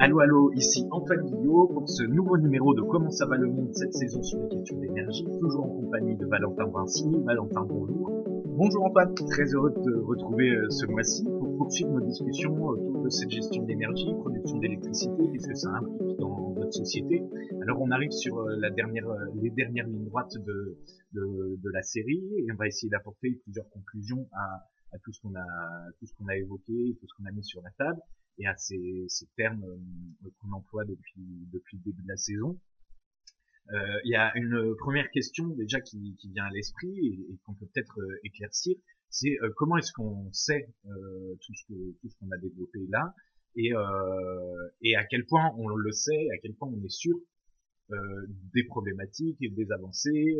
Allô, allô, ici Antoine Guillot pour ce nouveau numéro de Comment ça va le monde cette saison sur les questions d'énergie, toujours en compagnie de Valentin Vinci. Valentin, bonjour. Bonjour Antoine. Très heureux de te retrouver ce mois-ci pour poursuivre nos discussions autour de cette gestion d'énergie, production d'électricité, qu'est-ce que ça implique dans notre société. Alors on arrive sur les dernières lignes droites de la série et on va essayer d'apporter plusieurs conclusions à tout ce qu'on a évoqué, tout ce qu'on a mis sur la table et à ces termes qu'on emploie depuis le début de la saison. Il y a une première question déjà qui vient à l'esprit et qu'on peut peut-être éclaircir, c'est comment est-ce qu'on sait tout ce qu'on a développé là et à quel point on le sait, à quel point on est sûr des problématiques et des avancées,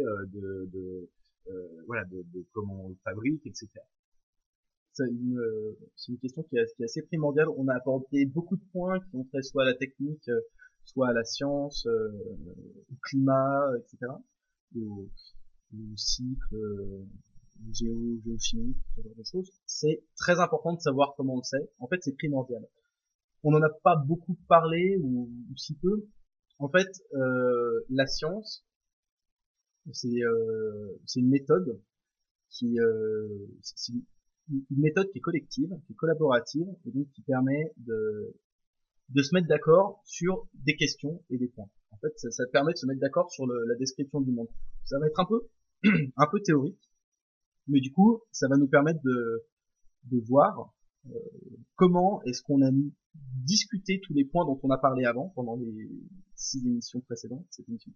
de comment on le fabrique, etc. C'est une question qui est assez primordiale. On a abordé beaucoup de points qui ont trait soit à la technique, soit à la science, au climat, etc. Et au cycle, géochimie, ce genre de choses. C'est très important de savoir comment on le sait. En fait, c'est primordial. On n'en a pas beaucoup parlé, ou si peu. En fait, la science, c'est une méthode c'est une méthode qui est collective, qui est collaborative, et donc qui permet de se mettre d'accord sur des questions et des points. En fait, ça permet de se mettre d'accord sur la description du monde. Ça va être un peu théorique, mais du coup, ça va nous permettre de voir comment est-ce qu'on a discuté tous les points dont on a parlé avant, pendant les 7 émissions précédentes.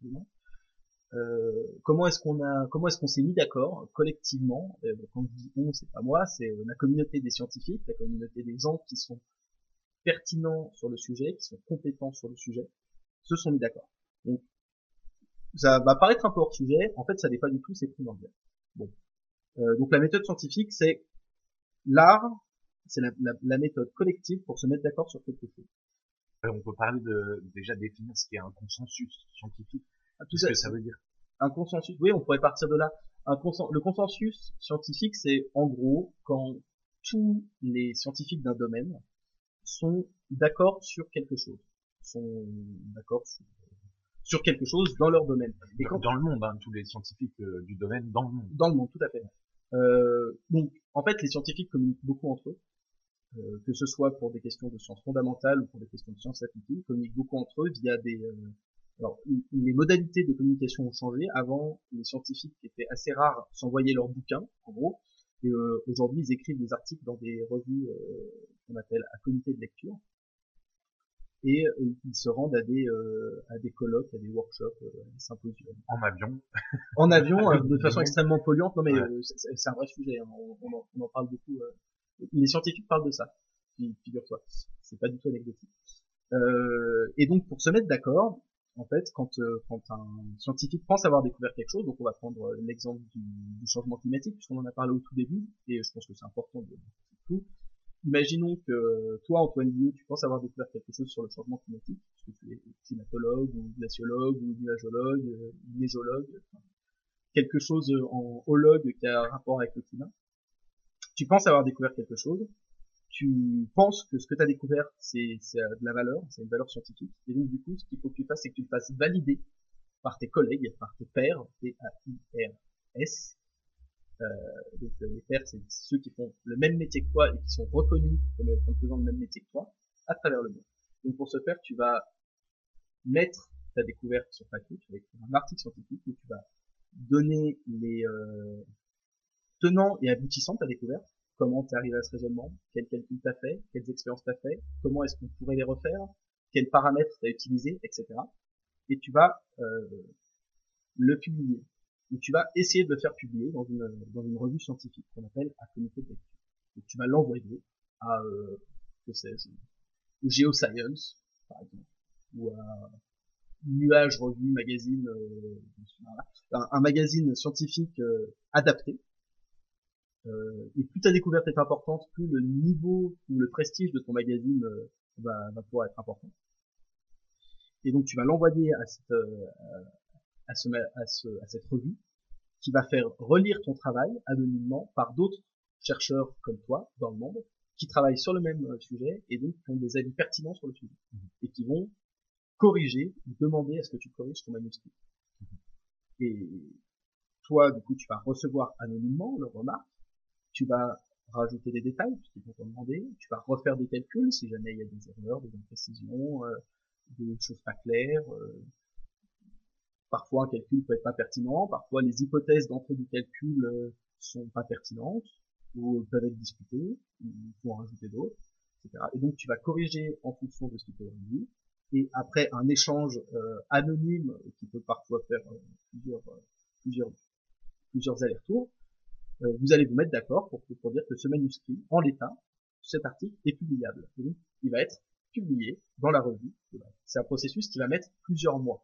Comment est-ce qu'on s'est mis d'accord collectivement, quand je dis on, c'est pas moi, c'est la communauté des scientifiques, la communauté des gens qui sont pertinents sur le sujet, qui sont compétents sur le sujet, se sont mis d'accord. Donc ça va paraître un peu hors sujet, en fait ça n'est pas du tout, c'est primordial. Bon, donc la méthode scientifique, c'est l'art, c'est la méthode collective pour se mettre d'accord sur quelque chose. On peut parler déjà définir ce qu'est un consensus scientifique. Tout ce que ça veut dire. Un consensus, oui, on pourrait partir de là. Le consensus scientifique, c'est en gros quand tous les scientifiques d'un domaine sont d'accord sur quelque chose, sont d'accord sur quelque chose dans leur domaine. Et dans le monde, hein, tous les scientifiques du domaine dans le monde. Dans le monde, tout à fait. Donc, en fait, les scientifiques communiquent beaucoup entre eux, que ce soit pour des questions de sciences fondamentales ou pour des questions de sciences appliquées, ils communiquent beaucoup entre eux via alors, les modalités de communication ont changé. Avant, les scientifiques, qui étaient assez rares, s'envoyaient leurs bouquins, en gros. Et aujourd'hui, ils écrivent des articles dans des revues qu'on appelle à comité de lecture. Et ils se rendent à des colloques, à des workshops, à des symposiums. En avion. En avion, de façon extrêmement polluante. Non mais ouais. C'est un vrai sujet. Hein. On en parle beaucoup. Les scientifiques parlent de ça. Figure-toi. C'est pas du tout anecdotique. Et donc, pour se mettre d'accord, en fait, quand un scientifique pense avoir découvert quelque chose, donc on va prendre l'exemple du changement climatique, puisqu'on en a parlé au tout début, et je pense que c'est important de tout. Imaginons que toi, Antoine Guillot, tu penses avoir découvert quelque chose sur le changement climatique, puisque tu es climatologue, ou glaciologue, ou nuagologue, ou négologue, enfin, quelque chose en hologue qui a un rapport avec le climat. Tu penses avoir découvert quelque chose, tu penses que ce que tu as découvert, c'est de la valeur, c'est une valeur scientifique, et donc du coup, ce qu'il faut que tu fasses, c'est que tu le fasses valider par tes collègues, par tes pairs, P-A-I-R-S. Donc les pairs, c'est ceux qui font le même métier que toi et qui sont reconnus comme faisant le même métier que toi, à travers le monde. Donc pour ce faire, tu vas mettre ta découverte sur papier, tu vas écrire un article scientifique où tu vas donner les tenants et aboutissants de ta découverte, comment t'es arrivé à ce raisonnement, quel calcul t'as fait, quelles expériences t'as fait, comment est-ce qu'on pourrait les refaire, quels paramètres t'as utilisé, etc. Et tu vas le publier. Ou tu vas essayer de le faire publier dans une revue scientifique qu'on appelle un comité de lecture. Donc tu vas l'envoyer à, que sais-je, Geoscience, par exemple, ou à Nuage Revue, magazine, un magazine scientifique adapté. Et plus ta découverte est importante, plus le niveau ou le prestige de ton magazine va pouvoir être important. Et donc tu vas l'envoyer à cette revue, qui va faire relire ton travail anonymement par d'autres chercheurs comme toi dans le monde, qui travaillent sur le même sujet et donc qui ont des avis pertinents sur le sujet et qui vont corriger ou demander à ce que tu corriges ton manuscrit. Et toi, du coup, tu vas recevoir anonymement leurs remarques, tu vas rajouter des détails puisqu'ils vont te demander, tu vas refaire des calculs si jamais il y a des erreurs, des imprécisions, des choses pas claires. Parfois, un calcul peut être pas pertinent, parfois les hypothèses d'entrée du calcul sont pas pertinentes ou peuvent être discutées, il faut en rajouter d'autres, etc. Et donc, tu vas corriger en fonction de ce qui peut dit. Et après un échange anonyme qui peut parfois faire plusieurs allers-retours, vous allez vous mettre d'accord pour dire que ce manuscrit, en l'état, cet article est publiable. Et donc, il va être publié dans la revue. C'est un processus qui va mettre plusieurs mois.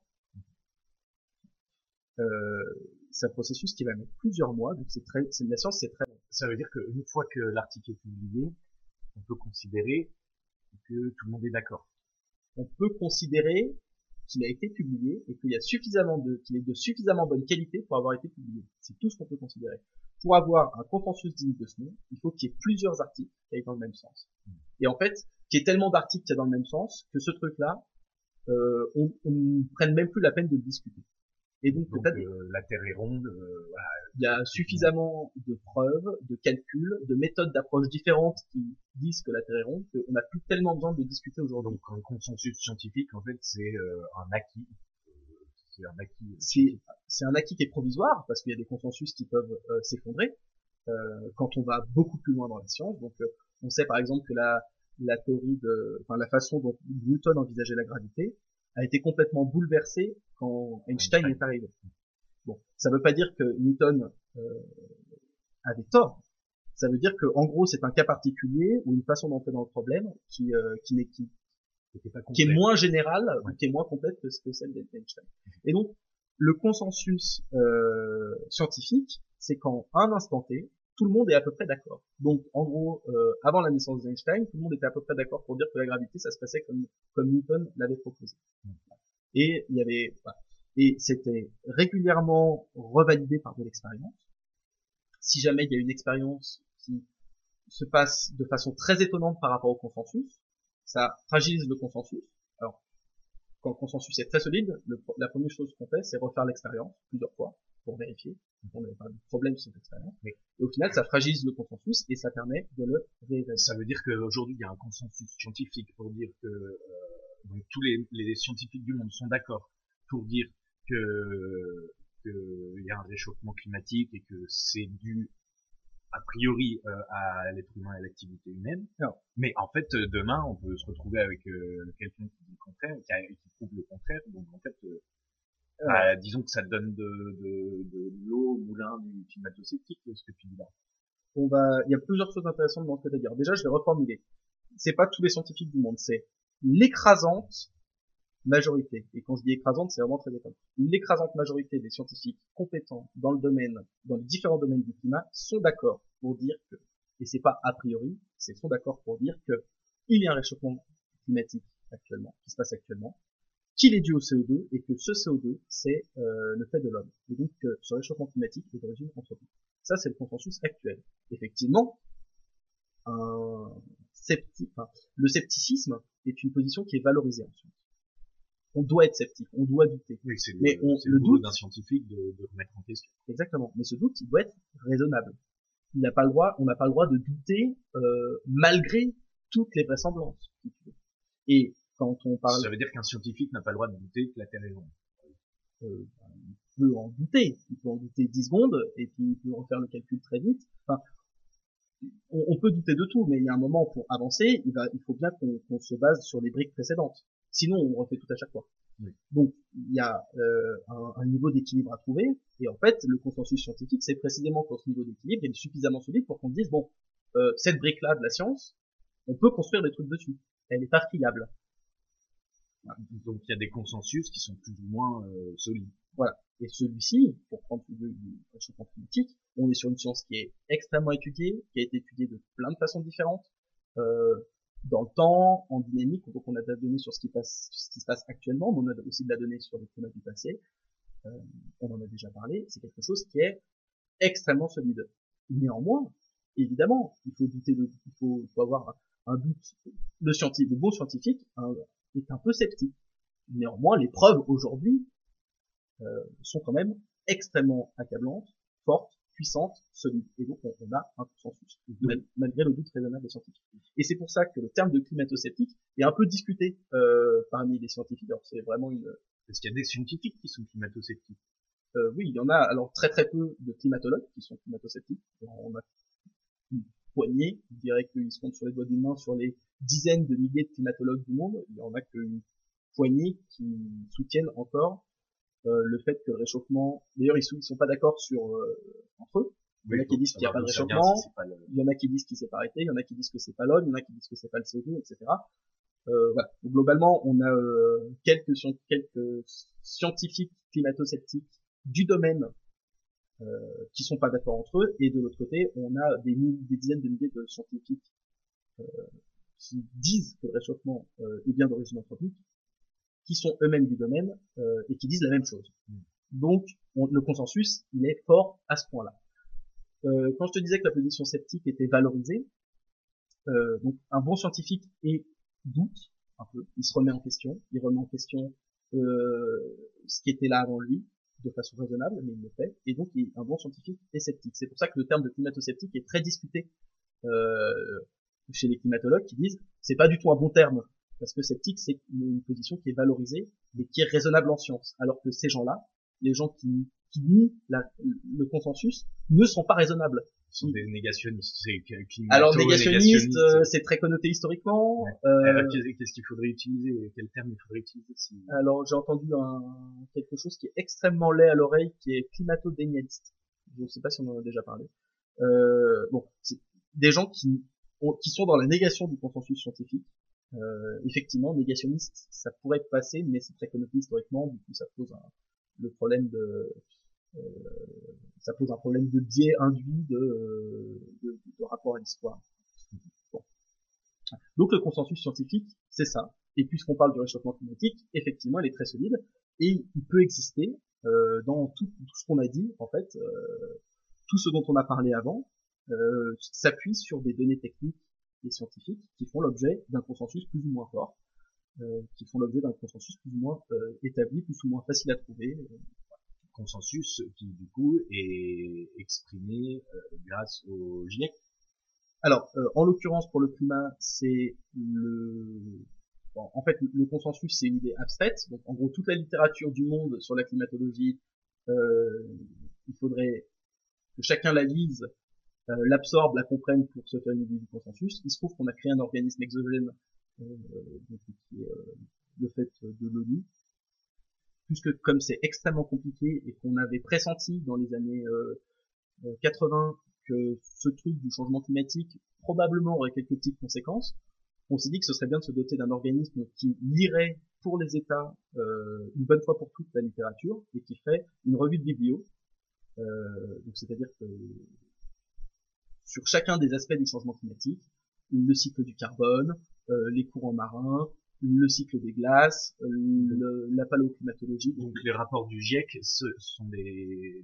C'est un processus qui va mettre plusieurs mois, donc la science, c'est très long. Ça veut dire qu'une fois que l'article est publié, on peut considérer que tout le monde est d'accord. On peut considérer qu'il a été publié et qu'il est de suffisamment bonne qualité pour avoir été publié. C'est tout ce qu'on peut considérer. Pour avoir un consensus digne de ce nom, il faut qu'il y ait plusieurs articles qui aillent dans le même sens. Et en fait, qu'il y ait tellement d'articles qui aillent dans le même sens que ce truc-là, on ne prenne même plus la peine de le discuter. Et donc la Terre est ronde. Voilà. Il y a suffisamment de preuves, de calculs, de méthodes d'approche différentes qui disent que la Terre est ronde qu'on n'a plus tellement besoin de discuter aujourd'hui. Donc un consensus scientifique, en fait, c'est un acquis. C'est un acquis. C'est un acquis qui est provisoire parce qu'il y a des consensus qui peuvent s'effondrer quand on va beaucoup plus loin dans la science. Donc on sait par exemple que la théorie la façon dont Newton envisageait la gravité a été complètement bouleversée quand Einstein est arrivé. Bon, ça veut pas dire que Newton avait tort. Ça veut dire que, en gros, c'est un cas particulier ou une façon d'entrer dans le problème qui est moins générale ou qui est moins complète que celle d'Einstein. Et donc, le consensus scientifique, c'est qu'en un instant T, tout le monde est à peu près d'accord. Donc, en gros, avant la naissance d'Einstein, tout le monde était à peu près d'accord pour dire que la gravité, ça se passait comme Newton l'avait proposé. Et il y avait, et c'était régulièrement revalidé par de l'expérience. Si jamais il y a une expérience qui se passe de façon très étonnante par rapport au consensus, ça fragilise le consensus. Alors, quand le consensus est très solide, la première chose qu'on fait, c'est refaire l'expérience plusieurs fois pour vérifier qu'on n'avait pas de problème sur cette expérience. Oui. Et au final, ça fragilise le consensus et ça permet de le réévaluer. Ça veut dire qu'aujourd'hui, il y a un consensus scientifique pour dire que donc tous les scientifiques du monde sont d'accord pour dire que il y a un réchauffement climatique et que c'est dû a priori à l'être humain et à l'activité humaine. Non. Mais en fait, demain, on peut se retrouver avec quelqu'un qui dit le contraire, qui prouve le contraire. Donc en fait, disons que ça donne de l'eau au moulin du climato-sceptique, ce que tu dis là. Il y a plusieurs choses intéressantes dans ce que tu as dit. Déjà, je vais reformuler. C'est pas tous les scientifiques du monde, c'est l'écrasante majorité. Et quand je dis écrasante, c'est vraiment très étonnant. L'écrasante majorité des scientifiques compétents dans les différents domaines du climat sont d'accord pour dire que, et c'est pas a priori, sont d'accord pour dire que il y a un réchauffement climatique actuellement, qui se passe actuellement, qu'il est dû au CO2 et que ce CO2 c'est le fait de l'homme. Et donc que ce réchauffement climatique est d'origine anthropique. Ça c'est le consensus actuel. Effectivement, le scepticisme est une position qui est valorisée en science. On doit être sceptique, on doit douter. Oui, c'est le doute d'un scientifique de remettre en question. Exactement. Mais ce doute, il doit être raisonnable. On n'a pas le droit de douter malgré toutes les vraisemblances. Et quand on parle, ça veut dire qu'un scientifique n'a pas le droit de douter que la Terre est ronde. Il peut en douter. Il peut en douter 10 secondes et puis il peut refaire le calcul très vite. Enfin, on peut douter de tout, mais il y a un moment pour avancer, il faut bien qu'on se base sur les briques précédentes. Sinon, on refait tout à chaque fois. Oui. Donc, il y a un niveau d'équilibre à trouver, et en fait, le consensus scientifique, c'est précisément quand ce niveau d'équilibre est suffisamment solide pour qu'on dise, bon, cette brique-là de la science, on peut construire des trucs dessus. Elle est pas friable. Donc, il y a des consensus qui sont plus ou moins solides. Voilà. Et celui-ci, pour prendre le réchauffement climatique, on est sur une science qui est extrêmement étudiée, qui a été étudiée de plein de façons différentes, dans le temps, en dynamique, donc on a de la donnée sur ce qui se passe actuellement, mais on a aussi de la donnée sur les climats du passé. On en a déjà parlé, c'est quelque chose qui est extrêmement solide. Néanmoins, évidemment, il faut avoir un doute. Le bon scientifique est un peu sceptique. Néanmoins, les preuves aujourd'hui sont quand même extrêmement accablantes, fortes, puissantes, solides. Et donc, on a un consensus, malgré le doute raisonnable des scientifiques. Et c'est pour ça que le terme de climato-sceptique est un peu discuté parmi les scientifiques. Alors, c'est vraiment une... Parce qu'il y a des scientifiques qui sont climato-sceptiques. Oui, il y en a alors très très peu de climatologues qui sont climato-sceptiques. On a une poignée, je dirais qu'ils se comptent sur les doigts d'une main sur les dizaines de milliers de climatologues du monde. Il y en a qu'une poignée qui soutiennent encore le fait que le réchauffement, d'ailleurs ils sont pas d'accord sur entre eux. Il y en a qui disent qu'il n'y a pas de réchauffement, il y en a qui disent qu'il s'est pas arrêté, il y en a qui disent que c'est pas l'homme, il y en a qui disent que c'est pas le CO2, etc. Voilà. Donc, globalement, on a quelques scientifiques climato-sceptiques du domaine qui sont pas d'accord entre eux, et de l'autre côté, on a des dizaines de milliers de scientifiques qui disent que le réchauffement est bien d'origine anthropique, qui sont eux-mêmes du domaine et qui disent la même chose. Donc, le consensus, il est fort à ce point-là. Quand je te disais que la position sceptique était valorisée, donc un bon scientifique doute un peu, il se remet en question, il remet en question ce qui était là avant lui, de façon raisonnable, mais il le fait, et donc un bon scientifique est sceptique. C'est pour ça que le terme de climato-sceptique est très discuté chez les climatologues qui disent c'est pas du tout un bon terme, parce que sceptique c'est une position qui est valorisée et qui est raisonnable en science, alors que ces gens-là, les gens qui nient le consensus, ne sont pas raisonnables. Sont des négationnistes. Alors négationniste, c'est très connoté historiquement. Ouais. Qu'est-ce qu'il faudrait utiliser? Quel terme il faudrait utiliser si... Alors j'ai entendu quelque chose qui est extrêmement laid à l'oreille, qui est climato-dénialiste. Je ne sais pas si on en a déjà parlé. Bon, c'est des gens qui sont dans la négation du consensus scientifique. Effectivement, négationniste, ça pourrait passer, mais c'est très connoté historiquement. Du coup, ça pose le problème de ça pose un problème de biais induit de rapport à l'histoire. Bon. Donc le consensus scientifique, c'est ça. Et puisqu'on parle du réchauffement climatique, effectivement, il est très solide et il peut exister dans tout ce qu'on a dit. En fait, tout ce dont on a parlé avant s'appuie sur des données techniques et scientifiques qui font l'objet d'un consensus plus ou moins fort, qui font l'objet d'un consensus plus ou moins établi, plus ou moins facile à trouver. Consensus qui du coup est exprimé grâce au GIEC. Alors, en l'occurrence pour le climat, c'est en fait le consensus c'est une idée abstraite. Donc en gros toute la littérature du monde sur la climatologie, il faudrait que chacun la lise, l'absorbe, la comprenne pour se faire une idée du consensus. Il se trouve qu'on a créé un organisme exogène qui est le fait de l'ONU, puisque comme c'est extrêmement compliqué et qu'on avait pressenti dans les années 80 que ce truc du changement climatique probablement aurait quelques petites conséquences, on s'est dit que ce serait bien de se doter d'un organisme qui lirait pour les États une bonne fois pour toutes la littérature et qui ferait une revue de biblio. Donc c'est-à-dire que sur chacun des aspects du changement climatique, le cycle du carbone, les courants marins, le cycle des glaces, la paléoclimatologie. Donc les rapports du GIEC ce sont des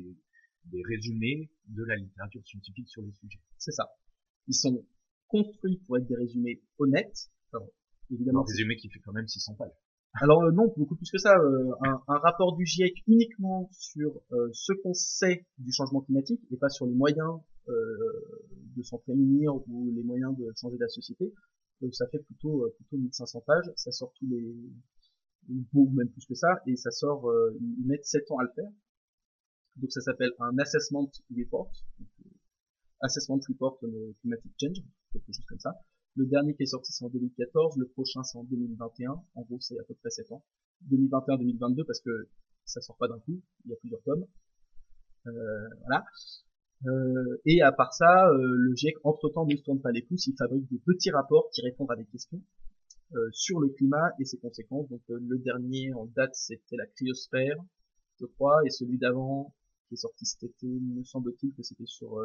résumés de la littérature scientifique sur les sujets. C'est ça. Ils sont construits pour être des résumés honnêtes. Alors, évidemment. Un résumé qui fait quand même 600 pages. Alors non, beaucoup plus que ça. Un rapport du GIEC uniquement sur ce qu'on sait du changement climatique et pas sur les moyens de s'en prémunir ou les moyens de changer la société. Ça fait plutôt 1500 pages. Ça sort tous les ou même plus que ça, et ça sort. Ils mettent 7 ans à le faire. Donc ça s'appelle un assessment report. Donc, assessment report on climatic change, quelque chose comme ça. Le dernier qui est sorti c'est en 2014, le prochain c'est en 2021, en gros c'est à peu près 7 ans. 2021-2022 parce que ça sort pas d'un coup, il y a plusieurs tomes. Voilà. Et à part ça, le GIEC entre-temps ne se tourne pas les pouces, il fabrique des petits rapports qui répondent à des questions sur le climat et ses conséquences. Donc le dernier en date c'était la cryosphère, je crois, et celui d'avant qui est sorti cet été, me semble-t-il que c'était sur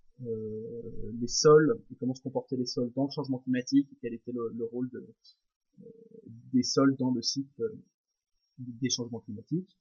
les sols et comment se comportaient les sols dans le changement climatique et quel était le rôle des sols dans le cycle des changements climatiques.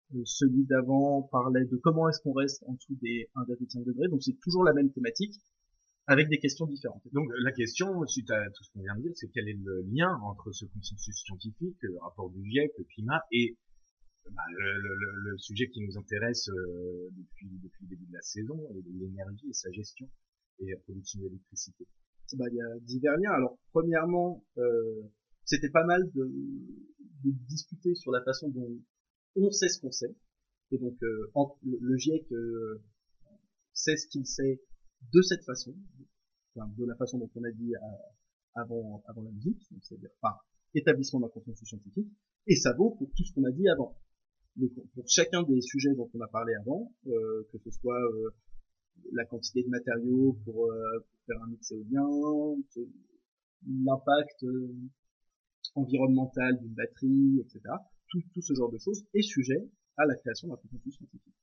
Celui d'avant parlait de comment est-ce qu'on reste en dessous des 1,5 degrés, donc c'est toujours la même thématique, avec des questions différentes. Donc la question, suite à tout ce qu'on vient de dire, c'est quel est le lien entre ce consensus scientifique, le rapport du GIEC, le climat, et le sujet qui nous intéresse depuis le début de la saison, l'énergie et sa gestion et la production d'électricité. Il y a divers liens. Alors premièrement, c'était pas mal de discuter sur la façon dont on sait ce qu'on sait. Et donc le GIEC sait ce qu'il sait de cette façon, enfin, de la façon dont on a dit avant la musique, c'est-à-dire par établissement d'un consensus scientifique, et ça vaut pour tout ce qu'on a dit avant. Donc, pour chacun des sujets dont on a parlé avant, que ce soit la quantité de matériaux pour faire un mix éolien, l'impact environnemental d'une batterie, etc. Tout ce genre de choses est sujet à la création d'un consensus scientifique.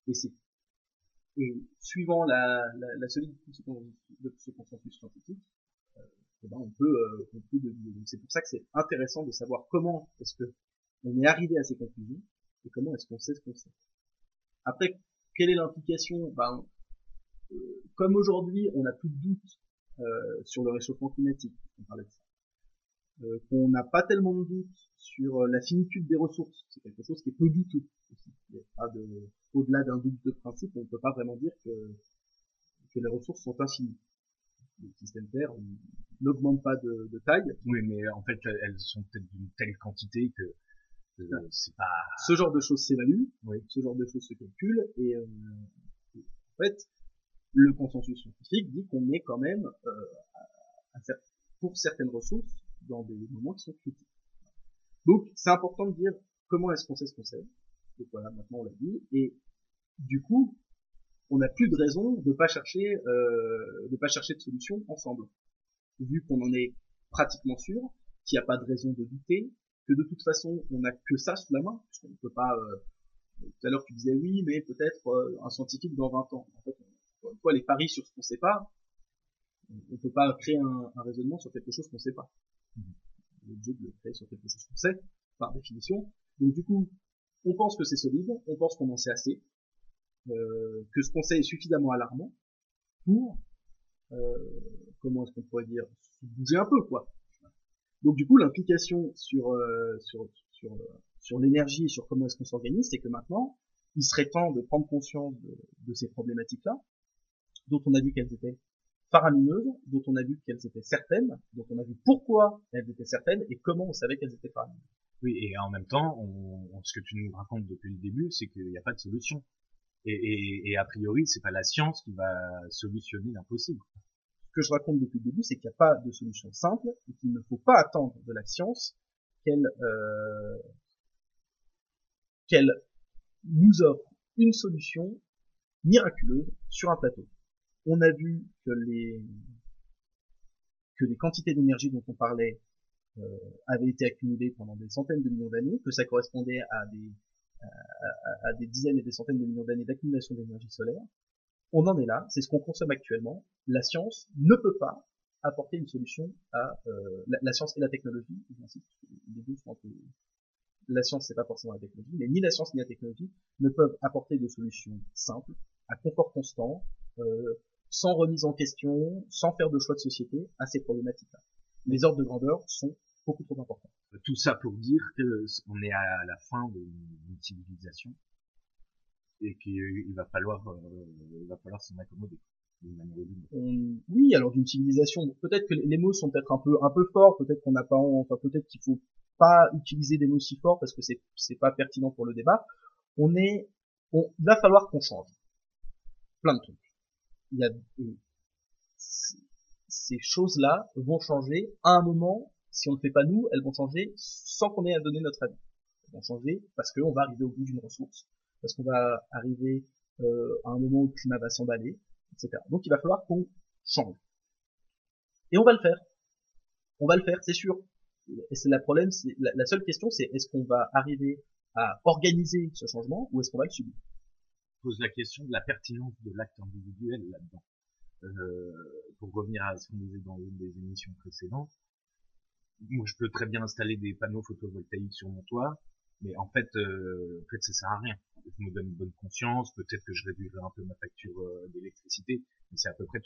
Et suivant la solidité de ce consensus scientifique, on peut deviner. Donc c'est pour ça que c'est intéressant de savoir comment est-ce que on est arrivé à ces conclusions et comment est-ce qu'on sait ce qu'on sait. Après, quelle est l'implication? Comme aujourd'hui, on n'a plus de doute sur le réchauffement climatique, on parlait de ça, qu'on n'a pas tellement de doute sur la finitude des ressources, c'est quelque chose qui est peu douteux aussi. Il y a pas au-delà d'un doute de principe, on ne peut pas vraiment dire que les ressources sont infinies. Le système Terre n'augmente pas de taille. Oui, mais en fait, elles sont peut-être d'une telle quantité que c'est pas... Ce genre de choses s'évalue, oui. Ce genre de choses se calcule, et en fait, le consensus scientifique dit qu'on est quand même, pour certaines ressources, dans des moments qui sont critiques. Donc, c'est important de dire comment est-ce qu'on sait ce qu'on sait. Donc voilà, maintenant on l'a dit, et du coup, on n'a plus de raison de pas chercher de solution ensemble. Vu qu'on en est pratiquement sûr, qu'il n'y a pas de raison de douter, que de toute façon, on n'a que ça sous la main, puisqu'on ne peut pas, tout à l'heure tu disais oui, mais peut-être un scientifique dans 20 ans. En fait, une fois les paris sur ce qu'on sait pas, on peut pas créer un raisonnement sur quelque chose qu'on sait pas. L'objet de le créer sur quelque chose qu'on sait, par définition. Donc du coup, on pense que c'est solide, on pense qu'on en sait assez, que ce qu'on sait est suffisamment alarmant pour, comment est-ce qu'on pourrait dire, bouger un peu, quoi. Donc du coup, l'implication sur l'énergie et sur comment est-ce qu'on s'organise, c'est que maintenant, il serait temps de prendre conscience de ces problématiques-là, dont on a vu qu'elles étaient faramineuses, dont on a vu qu'elles étaient certaines, dont on a vu pourquoi elles étaient certaines et comment on savait qu'elles étaient faramineuses. Oui, et en même temps, ce que tu nous racontes depuis le début, c'est qu'il n'y a pas de solution. Et a priori, c'est pas la science qui va solutionner l'impossible. Ce que je raconte depuis le début, c'est qu'il n'y a pas de solution simple et qu'il ne faut pas attendre de la science qu'elle nous offre une solution miraculeuse sur un plateau. On a vu que les quantités d'énergie dont on parlait avaient été accumulées pendant des centaines de millions d'années, que ça correspondait à des dizaines et des centaines de millions d'années d'accumulation d'énergie solaire. On en est là, c'est ce qu'on consomme actuellement. La science ne peut pas apporter une solution à la science et la technologie. Les deux sont un peu... La science, c'est pas forcément la technologie, mais ni la science ni la technologie ne peuvent apporter de solutions simples, à confort constant, sans remise en question, sans faire de choix de société à ces problématiques-là. Les ordres de grandeur sont beaucoup trop importants. Tout ça pour dire qu'on est à la fin d'une civilisation et qu'il va falloir s'en accommoder. Oui, alors d'une civilisation, peut-être que les mots sont peut-être un peu forts, peut-être qu'on n'a pas, enfin peut-être qu'il faut pas utiliser des mots si forts parce que c'est pas pertinent pour le débat. Il va falloir qu'on change plein de trucs. Ces choses-là vont changer à un moment. Si on ne le fait pas nous, elles vont changer sans qu'on ait à donner notre avis. Elles vont changer parce qu'on va arriver au bout d'une ressource, parce qu'on va arriver à un moment où le climat va s'emballer, etc. Donc il va falloir qu'on change. Et on va le faire. On va le faire, c'est sûr. Et c'est le problème, c'est la seule question, c'est est-ce qu'on va arriver à organiser ce changement ou est-ce qu'on va le subir? Pose la question de la pertinence de l'acte individuel là-dedans. Pour revenir à ce qu'on disait dans une des émissions précédentes, moi je peux très bien installer des panneaux photovoltaïques sur mon toit, mais en fait ça sert à rien. Je me donne une bonne conscience, peut-être que je réduirai un peu ma facture d'électricité, mais c'est à peu près tout.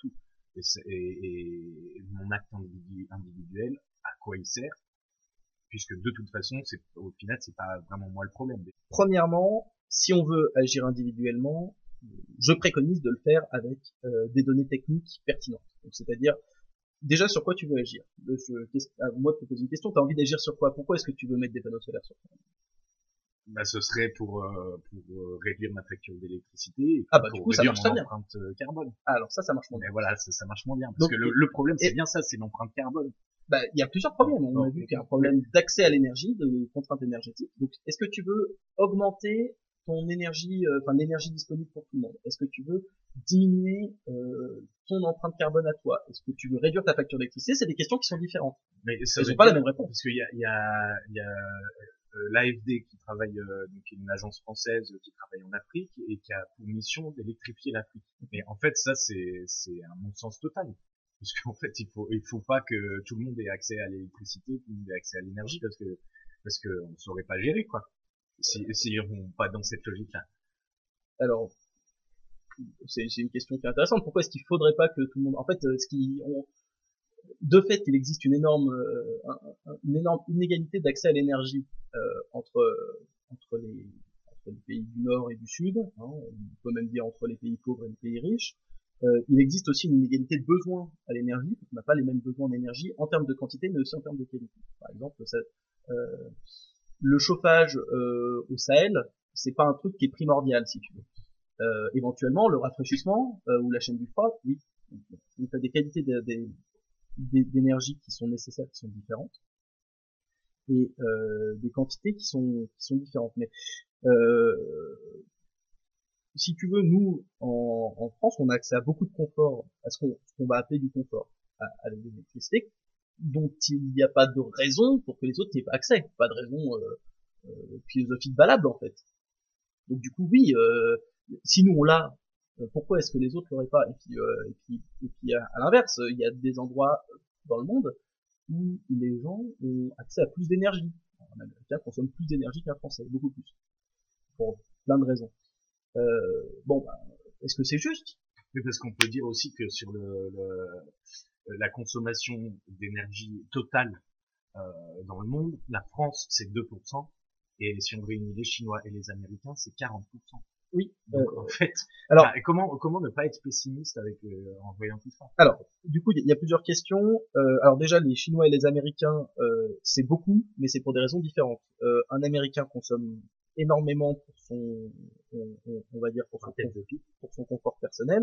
et mon acte individuel, à quoi il sert, puisque de toute façon, au final, c'est pas vraiment moi le problème. Premièrement, si on veut agir individuellement, je préconise de le faire avec des données techniques pertinentes. Donc, c'est-à-dire, déjà, sur quoi tu veux agir? Moi, je te pose une question, tu as envie d'agir sur quoi? Pourquoi est-ce que tu veux mettre des panneaux solaires sur toi? Bah, ce serait pour réduire ma facture d'électricité et du coup, ça marche très bien. Empreinte carbone. Ah, alors ça marche moins bien. Mais voilà, ça marche moins bien. Parce que le problème, c'est bien ça, c'est l'empreinte carbone. Bah, il y a plusieurs problèmes. On a vu qu'il y a un problème d'accès à l'énergie, de contrainte énergétique. Donc, est-ce que tu veux augmenter ton énergie, l'énergie disponible pour tout le monde? Est-ce que tu veux diminuer ton empreinte carbone à toi? Est-ce que tu veux réduire ta facture d'électricité? C'est des questions qui sont différentes. Mais ça Elles n'ont pas la même réponse. Parce qu'il y a l'AFD qui travaille, donc une agence française qui travaille en Afrique et qui a pour mission d'électrifier l'Afrique. Mais en fait, ça c'est un non-sens total. Parce qu'en fait, il faut pas que tout le monde ait accès à l'électricité, tout le monde ait accès à l'énergie, parce que on saurait pas gérer, quoi. Si on pas dans cette logique-là. Alors, c'est une question qui est intéressante. Pourquoi est-ce qu'il faudrait pas que tout le monde, en fait, de fait, il existe une énorme inégalité d'accès à l'énergie entre les pays du Nord et du Sud. Hein, on peut même dire entre les pays pauvres et les pays riches. Il existe aussi une inégalité de besoin à l'énergie. On n'a pas les mêmes besoins d'énergie en termes de quantité, mais aussi en termes de qualité. Par exemple, le chauffage au Sahel, c'est pas un truc qui est primordial, si tu veux. Éventuellement, le rafraîchissement ou la chaîne du froid, oui. Donc, tu as des qualités d'énergie qui sont nécessaires, qui sont différentes, et des quantités qui sont différentes. Mais si tu veux, nous, en France, on a accès à beaucoup de confort, à ce qu'on va appeler du confort, à l'électricité, dont il n'y a pas de raison pour que les autres n'y aient pas accès, pas de raison philosophique valable en fait. Donc du coup, oui, si nous on l'a, pourquoi est-ce que les autres l'auraient pas? Et puis à l'inverse, il y a des endroits dans le monde où les gens ont accès à plus d'énergie. Un Américain consomme plus d'énergie qu'un Français, beaucoup plus, pour plein de raisons. Est-ce que c'est juste? Mais parce qu'on peut dire aussi que sur la consommation d'énergie totale dans le monde, la France c'est 2%, et si on réunit les Chinois et les Américains, c'est 40%. Oui. Donc en fait, alors comment ne pas être pessimiste en voyant tout ça? Alors, du coup, il y a plusieurs questions. Alors déjà, les Chinois et les Américains, c'est beaucoup, mais c'est pour des raisons différentes. Un Américain consomme énormément pour son, on va dire pour son confort personnel.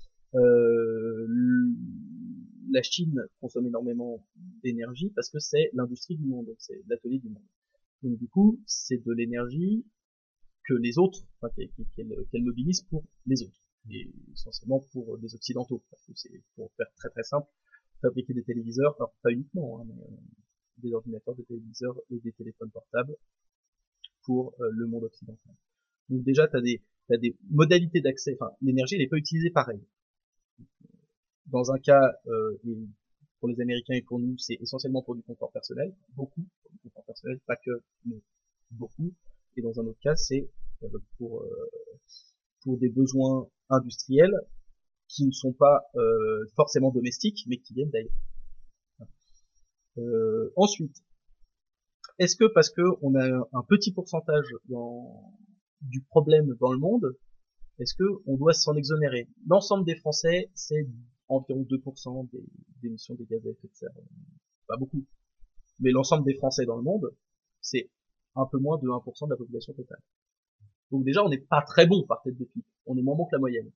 La Chine consomme énormément d'énergie parce que c'est l'industrie du monde, c'est l'atelier du monde. Donc du coup, c'est de l'énergie que les autres, qu'elle mobilise pour les autres, et essentiellement pour les occidentaux, parce que c'est, pour faire très très simple, fabriquer des téléviseurs, alors pas uniquement, hein, mais des ordinateurs, des téléviseurs et des téléphones portables pour le monde occidental. Donc déjà, t'as des modalités d'accès, enfin l'énergie elle n'est pas utilisée pareil. Dans un cas, et pour les Américains et pour nous, c'est essentiellement pour du confort personnel, beaucoup pour du confort personnel, pas que, mais beaucoup. Et dans un autre cas, c'est pour des besoins industriels qui ne sont pas forcément domestiques, mais qui viennent d'ailleurs. Ensuite, est-ce que parce que on a un petit pourcentage du problème dans le monde, est-ce que on doit s'en exonérer? L'ensemble des Français, c'est environ 2% des émissions de gaz à effet de serre. Pas beaucoup. Mais l'ensemble des Français dans le monde, c'est un peu moins de 1% de la population totale. Donc déjà, on n'est pas très bon par tête de pipe. On est moins bon que la moyenne.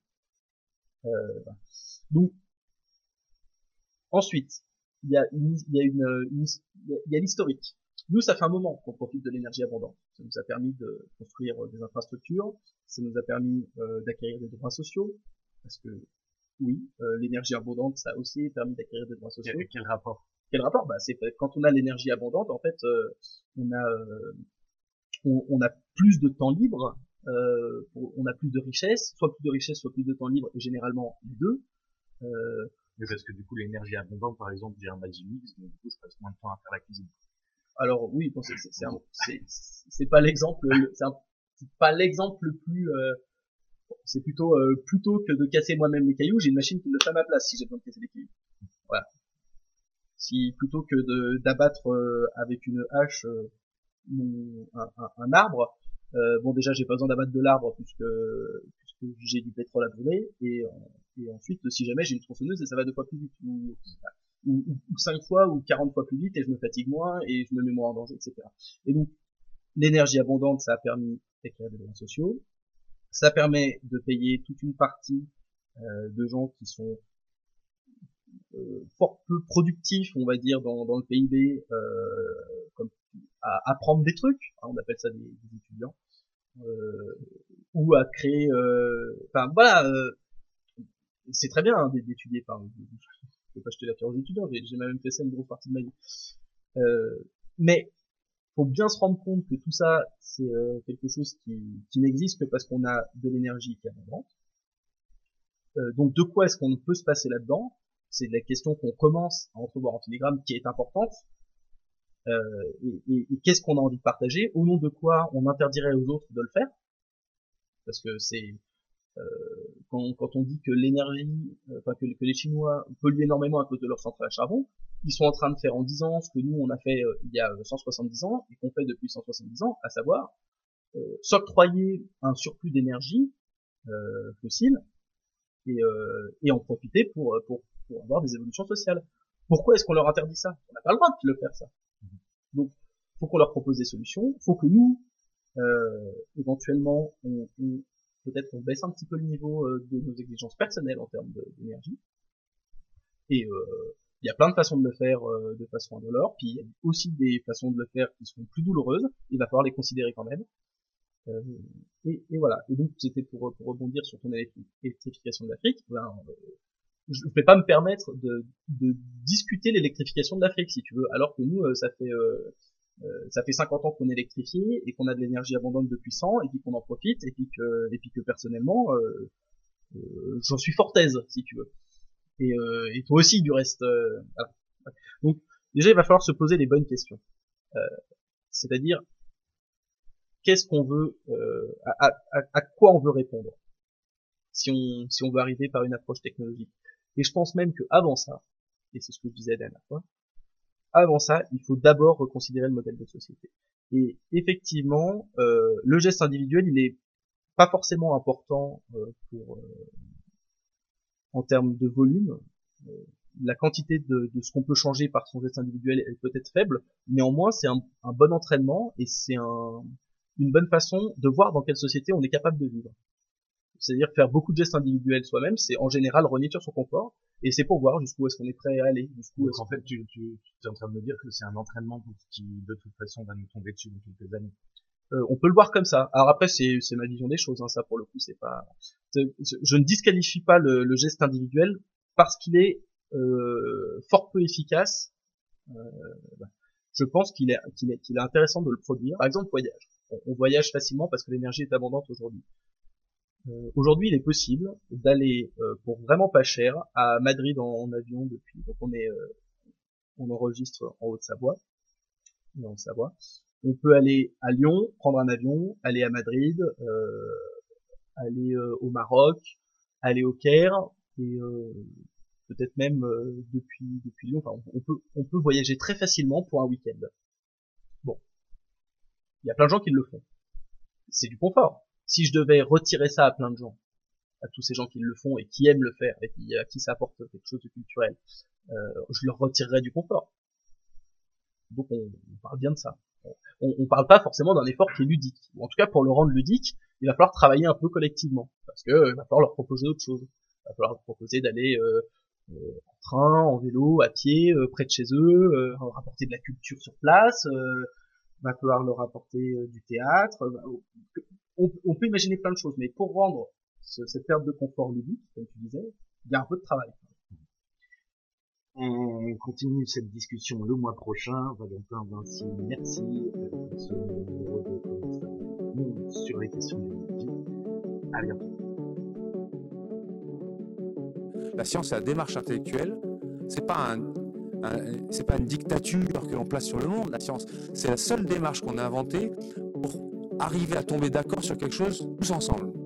Donc, ensuite, il y a l'historique. Nous, ça fait un moment qu'on profite de l'énergie abondante. Ça nous a permis de construire des infrastructures, ça nous a permis d'acquérir des droits sociaux, parce que oui, l'énergie abondante, ça a aussi permis d'acquérir des droits sociaux. Quel rapport? Quel rapport? Bah, c'est quand on a l'énergie abondante, en fait, on a plus de temps libre, on a plus de richesse, soit plus de temps libre, et généralement les deux. Mais parce que du coup, l'énergie abondante, par exemple, j'ai un Magimix, donc du coup, je passe moins de temps à faire la cuisine. Alors oui, bon, c'est pas l'exemple, c'est pas l'exemple le plus C'est plutôt que de casser moi-même les cailloux, j'ai une machine qui le fait à ma place si j'ai besoin de casser les cailloux. Voilà. Si plutôt que d'abattre avec une hache un arbre, bon déjà j'ai pas besoin d'abattre de l'arbre puisque j'ai du pétrole à brûler et ensuite si jamais j'ai une tronçonneuse et ça va 2 fois plus vite ou 5 fois ou 40 fois plus vite et je me fatigue moins et je me mets moins en danger, etc. Et donc l'énergie abondante, ça a permis d'écrire des liens sociaux, ça permet de payer toute une partie de gens qui sont fort peu productifs, on va dire, dans le PIB, comme à apprendre des trucs, hein, on appelle ça des étudiants, ou à créer, enfin voilà, c'est très bien hein, d'étudier, enfin, je peux pas jeter la pierre aux étudiants, j'ai même fait ça une grosse partie de ma vie, mais faut bien se rendre compte que tout ça, c'est quelque chose qui n'existe que parce qu'on a de l'énergie qui est abondante. Donc de quoi est-ce qu'on peut se passer là-dedans? C'est la question qu'on commence à entrevoir en filigrane qui est importante. Et qu'est-ce qu'on a envie de partager? Au nom de quoi on interdirait aux autres de le faire? Parce que c'est quand on dit que l'énergie, enfin que les Chinois polluent énormément à cause de leur centrale à charbon, ils sont en train de faire en 10 ans ce que nous on a fait il y a 170 ans et qu'on fait depuis 170 ans, à savoir s'octroyer un surplus d'énergie fossile et en profiter pour avoir des évolutions sociales. Pourquoi est-ce qu'on leur interdit ça? On n'a pas le droit de le faire ça. Donc faut qu'on leur propose des solutions, faut que nous éventuellement peut-être on baisse un petit peu le niveau de nos exigences personnelles en termes d'énergie. Et il y a plein de façons de le faire de façon indolore, puis il y a aussi des façons de le faire qui sont plus douloureuses, il va falloir les considérer quand même. Et voilà. Et donc c'était pour rebondir sur ton électrification de l'Afrique, je ne vais pas me permettre de discuter l'électrification de l'Afrique, si tu veux, alors que nous, ça fait 50 ans qu'on est électrifié et qu'on a de l'énergie abondante depuis 100 et puis qu'on en profite et puis que personnellement, j'en suis fort aise, si tu veux. Et toi aussi, du reste. Voilà. Donc déjà, il va falloir se poser les bonnes questions. C'est-à-dire, qu'est-ce qu'on veut, à quoi on veut répondre si on veut arriver par une approche technologique. Et je pense même que avant ça, et c'est ce que je disais la dernière fois, avant ça, il faut d'abord reconsidérer le modèle de société. Et effectivement, le geste individuel, il est pas forcément important en termes de volume. La quantité de ce qu'on peut changer par son geste individuel est peut-être faible, néanmoins c'est un bon entraînement et c'est une bonne façon de voir dans quelle société on est capable de vivre. C'est-à-dire faire beaucoup de gestes individuels soi-même, c'est en général renier sur son confort, et c'est pour voir jusqu'où est-ce qu'on est prêt à aller. Donc en fait, tu es en train de me dire que c'est un entraînement qui, de toute façon, va nous tomber dessus dans quelques années. On peut le voir comme ça. Alors après, c'est ma vision des choses, hein, ça pour le coup, c'est pas. Je ne disqualifie pas le geste individuel parce qu'il est fort peu efficace. Je pense qu'il est intéressant de le produire. Par exemple, voyage. On voyage facilement parce que l'énergie est abondante aujourd'hui. Aujourd'hui, il est possible d'aller pour vraiment pas cher à Madrid en avion depuis. Donc on enregistre en Haute-Savoie. On peut aller à Lyon, prendre un avion, aller à Madrid, aller au Maroc, aller au Caire et peut-être même depuis Lyon. Enfin, on peut voyager très facilement pour un week-end. Bon, il y a plein de gens qui le font. C'est du confort. Si je devais retirer ça à plein de gens, à tous ces gens qui le font et qui aiment le faire et à qui ça apporte quelque chose de culturel, je leur retirerais du confort. Donc on parle bien de ça. On parle pas forcément d'un effort qui est ludique. Ou en tout cas, pour le rendre ludique, il va falloir travailler un peu collectivement. Parce que il va falloir leur proposer autre chose. Il va falloir leur proposer d'aller en train, en vélo, à pied, près de chez eux, rapporter de la culture sur place, va falloir leur apporter du théâtre. On peut imaginer plein de choses, mais pour rendre cette perte de confort ludique, comme tu disais, il y a un peu de travail. On continue cette discussion le mois prochain. Valentin Vinci, merci pour ce numéro de sur les questions d'énergie. À bientôt. La science et la démarche intellectuelle, c'est pas une dictature que l'on place sur le monde. La science, c'est la seule démarche qu'on a inventée pour arriver à tomber d'accord sur quelque chose tous ensemble.